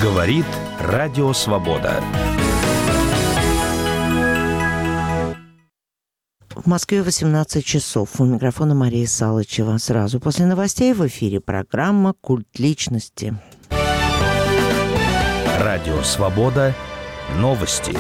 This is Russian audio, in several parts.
Говорит Радио Свобода. В Москве 18 часов. У микрофона Мария Салычева. Сразу после новостей в эфире программа «Культ личности». Радио Свобода. Новости.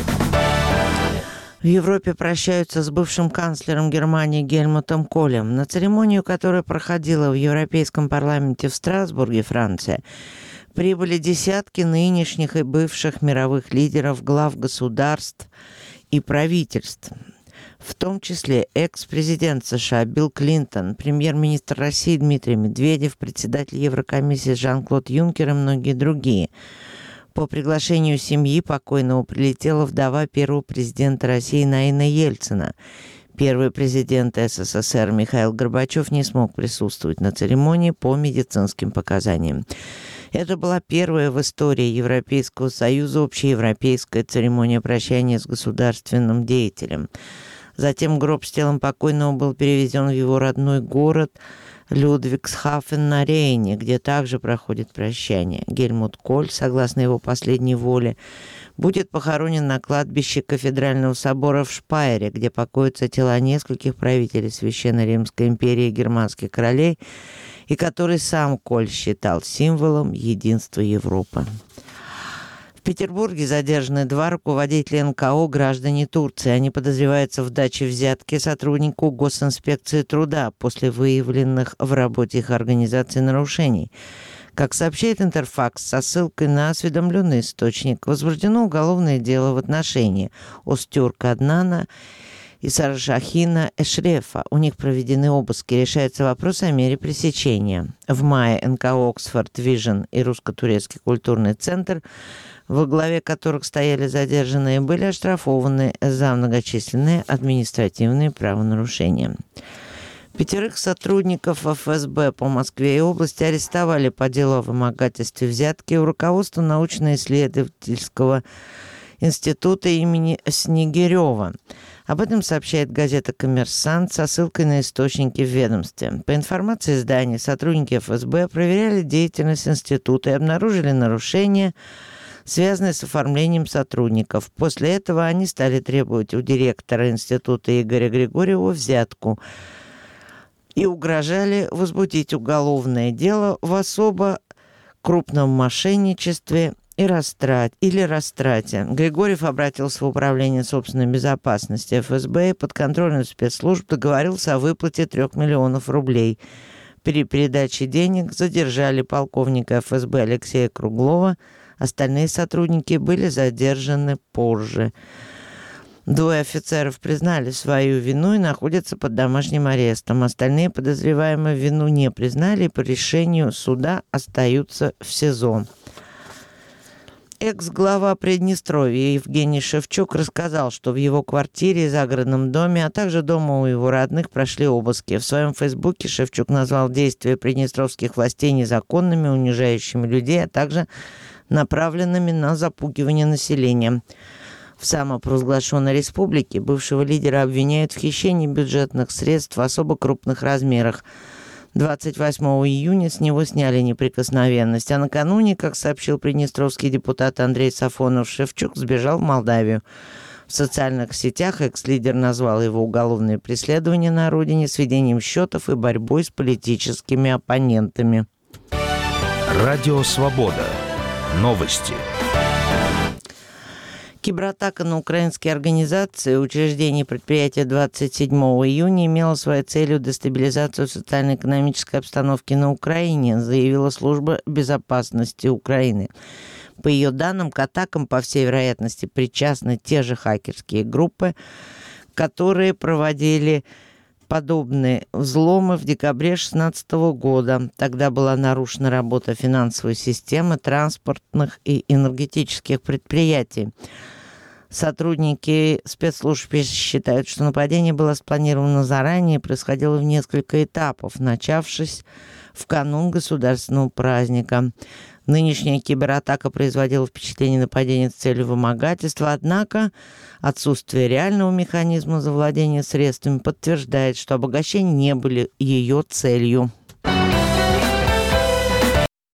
В Европе прощаются с бывшим канцлером Германии Гельмутом Колем. На церемонию, которая проходила в Европейском парламенте в Страсбурге, Франция, прибыли десятки нынешних и бывших мировых лидеров, глав государств и правительств. В том числе экс-президент США Билл Клинтон, премьер-министр России Дмитрий Медведев, председатель Еврокомиссии Жан-Клод Юнкер и многие другие. По приглашению семьи покойного прилетела вдова первого президента России Наина Ельцина. Первый президент СССР Михаил Горбачев не смог присутствовать на церемонии по медицинским показаниям. Это была первая в истории Европейского Союза общеевропейская церемония прощания с государственным деятелем. Затем гроб с телом покойного был перевезен в его родной город Людвигсхафен на Рейне, где также проходит прощание. Гельмут Коль, согласно его последней воле, будет похоронен на кладбище Кафедрального собора в Шпайере, где покоятся тела нескольких правителей Священной Римской империи и германских королей, и который сам Коль считал символом единства Европы. В Петербурге задержаны 2 руководителя НКО граждане Турции. Они подозреваются в даче взятки сотруднику Госинспекции труда после выявленных в работе их организации нарушений. Как сообщает Интерфакс со ссылкой на осведомленный источник, возбуждено уголовное дело в отношении Остюрка Аднана и Саршахина Эшрефа. У них проведены обыски, решается вопрос о мере пресечения. В мае НКО «Оксфорд Вижн» и Русско-турецкий культурный центр, во главе которых стояли задержанные, были оштрафованы за многочисленные административные правонарушения. 5 сотрудников ФСБ по Москве и области арестовали по делу о вымогательстве взятки у руководства научно-исследовательского института имени Снегирева. Об этом сообщает газета «Коммерсант» со ссылкой на источники в ведомстве. По информации издания, сотрудники ФСБ проверяли деятельность института и обнаружили нарушения, связанные с оформлением сотрудников. После этого они стали требовать у директора института Игоря Григорьева взятку и угрожали возбудить уголовное дело в особо крупном мошенничестве или растрате. Григорьев обратился в Управление собственной безопасности ФСБ и подконтрольных спецслужб договорился о выплате 3 миллионов рублей. При передаче денег задержали полковника ФСБ Алексея Круглова. Остальные сотрудники были задержаны позже. 2 офицеров признали свою вину и находятся под домашним арестом. Остальные подозреваемые вину не признали и по решению суда остаются в СИЗО. Экс-глава Приднестровья Евгений Шевчук рассказал, что в его квартире и загородном доме, а также дома у его родных прошли обыски. В своем фейсбуке Шевчук назвал действия приднестровских властей незаконными, унижающими людей, а также направленными на запугивание населения. В самопровозглашенной республике бывшего лидера обвиняют в хищении бюджетных средств в особо крупных размерах. 28 июня с него сняли неприкосновенность, а накануне, как сообщил приднестровский депутат Андрей Сафонов, Шевчук сбежал в Молдавию. В социальных сетях экс-лидер назвал его уголовное преследование на родине сведением счетов и борьбой с политическими оппонентами. Радио Свобода. Новости. Кибератака на украинские организации и учреждения и предприятия 27 июня имела своей целью дестабилизацию социально-экономической обстановки на Украине, заявила Служба безопасности Украины. По ее данным, к атакам, по всей вероятности, причастны те же хакерские группы, которые проводили подобные взломы в декабре 2016 года. Тогда была нарушена работа финансовой системы, транспортных и энергетических предприятий. Сотрудники спецслужб считают, что нападение было спланировано заранее и происходило в несколько этапов, начавшись в канун государственного праздника. Нынешняя кибератака производила впечатление нападения с целью вымогательства, однако отсутствие реального механизма завладения средствами подтверждает, что обогащения не были ее целью.